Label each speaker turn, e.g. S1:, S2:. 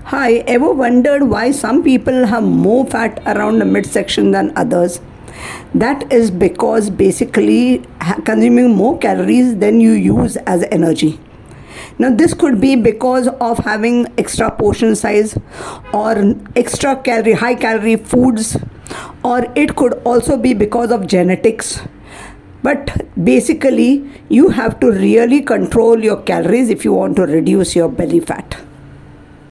S1: Hi, ever wondered why some people have more fat around the midsection than others? That is because basically consuming more calories than you use as energy. Now, this could be because of having extra portion size or extra calorie, high calorie foods, or it could also be because of genetics. But basically, you have to really control your calories if you want to reduce your belly fat.